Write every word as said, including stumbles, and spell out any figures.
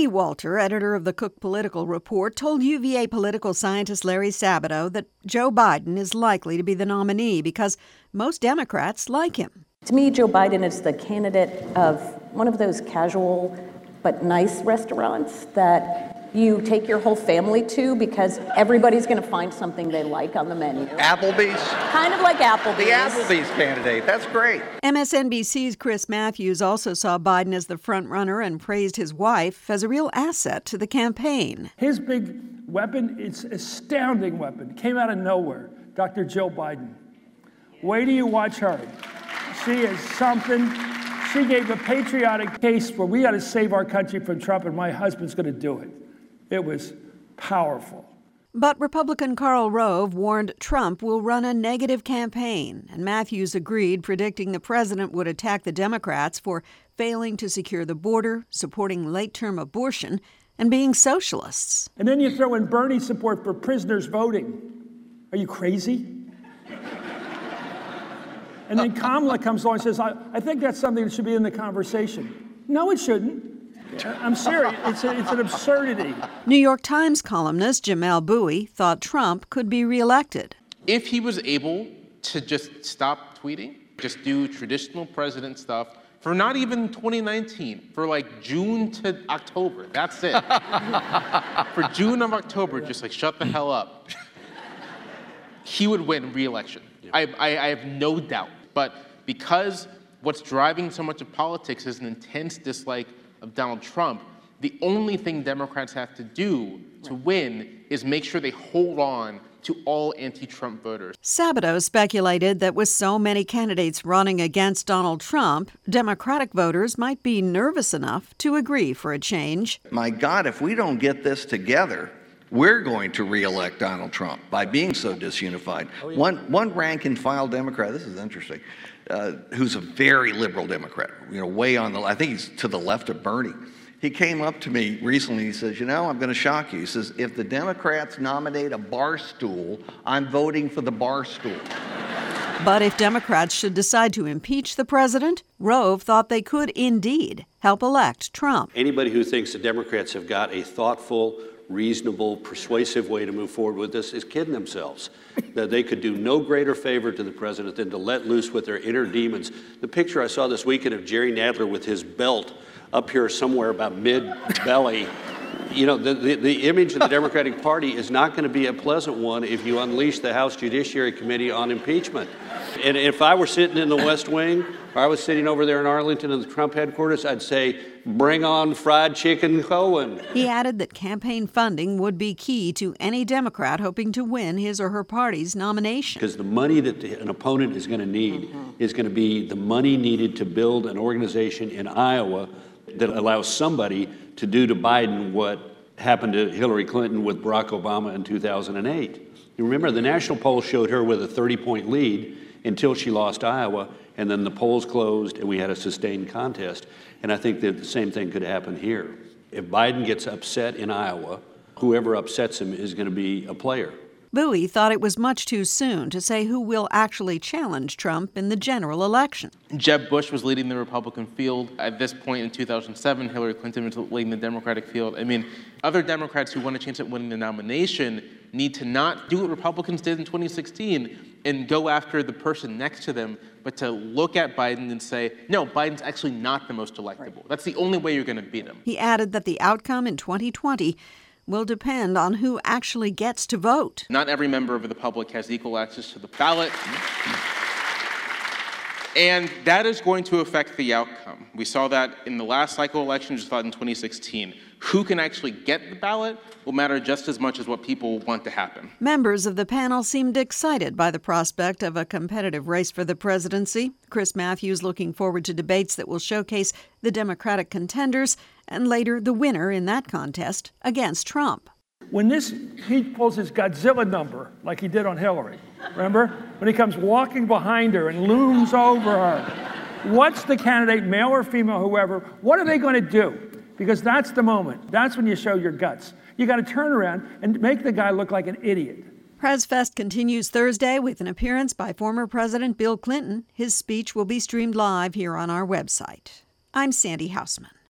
Amy Walter, editor of the Cook Political Report, told U V A political scientist Larry Sabato that Joe Biden is likely to be the nominee because most Democrats like him. To me, Joe Biden is the candidate of one of those casual but nice restaurants that you take your whole family to because everybody's going to find something they like on the menu. Applebee's? Kind of like Applebee's. The Applebee's candidate. That's great. M S N B C's Chris Matthews also saw Biden as the front-runner and praised his wife as a real asset to the campaign. His big weapon, it's an astounding weapon, came out of nowhere, Doctor Jill Biden. Wait till you watch her. She is something. She gave a patriotic case where we got to save our country from Trump, and my husband's going to do it. It was powerful. But Republican Karl Rove warned Trump will run a negative campaign, and Matthews agreed, predicting the president would attack the Democrats for failing to secure the border, supporting late-term abortion, and being socialists. And then you throw in Bernie's support for prisoners voting. Are you crazy? And then Kamala comes along and says, I, I think that's something that should be in the conversation. No, it shouldn't. I'm serious. It's, a, it's an absurdity. New York Times columnist Jamelle Bouie thought Trump could be reelected. If he was able to just stop tweeting, just do traditional president stuff for not even twenty nineteen, for like June to October, that's it. For June of October, just like shut the hell up. He would win re-election. I, I, I have no doubt. But because what's driving so much of politics is an intense dislike of Donald Trump, the only thing Democrats have to do to win is make sure they hold on to all anti-Trump voters. Sabato speculated that with so many candidates running against Donald Trump, Democratic voters might be nervous enough to agree for a change. My God, if we don't get this together, we're going to reelect Donald Trump by being so disunified. Oh, yeah. One one rank-and-file Democrat, this is interesting, uh, who's a very liberal Democrat, you know, way on the, I think he's to the left of Bernie. He came up to me recently, he says, you know, I'm going to shock you. He says, if the Democrats nominate a bar stool, I'm voting for the bar stool. But if Democrats should decide to impeach the president, Rove thought they could indeed help elect Trump. Anybody who thinks the Democrats have got a thoughtful, reasonable, persuasive way to move forward with this is kidding themselves. That they could do no greater favor to the president than to let loose with their inner demons. The picture I saw this weekend of Jerry Nadler with his belt up here somewhere about mid-belly, you know, the, the, the image of the Democratic Party is not going to be a pleasant one if you unleash the House Judiciary Committee on impeachment. And if I were sitting in the West Wing, or I was sitting over there in Arlington in the Trump headquarters, I'd say, bring on fried chicken Cohen. He added that campaign funding would be key to any Democrat hoping to win his or her party's nomination. Because the money that the, an opponent is going to need mm-hmm. is going to be the money needed to build an organization in Iowa that allows somebody to do to Biden what happened to Hillary Clinton with Barack Obama in two thousand eight. You remember, the national polls showed her with a thirty-point lead until she lost Iowa, and then the polls closed and we had a sustained contest. And I think that the same thing could happen here. If Biden gets upset in Iowa, whoever upsets him is going to be a player. Bouie thought it was much too soon to say who will actually challenge Trump in the general election. Jeb Bush was leading the Republican field. At this point in two thousand seven, Hillary Clinton was leading the Democratic field. I mean, other Democrats who want a chance at winning the nomination need to not do what Republicans did in twenty sixteen and go after the person next to them, but to look at Biden and say, no, Biden's actually not the most electable. Right. That's the only way you're going to beat him. He added that the outcome in twenty twenty will depend on who actually gets to vote. Not every member of the public has equal access to the ballot. And that is going to affect the outcome. We saw that in the last cycle election, just in twenty sixteen. Who can actually get the ballot will matter just as much as what people want to happen. Members of the panel seemed excited by the prospect of a competitive race for the presidency. Chris Matthews looking forward to debates that will showcase the Democratic contenders and later the winner in that contest against Trump. When this, he pulls his Godzilla number like he did on Hillary, remember? When he comes walking behind her and looms over her. What's the candidate, male or female, whoever, what are they going to do? Because that's the moment. That's when you show your guts. You got to turn around and make the guy look like an idiot. PresFest continues Thursday with an appearance by former President Bill Clinton. His speech will be streamed live here on our website. I'm Sandy Hausman.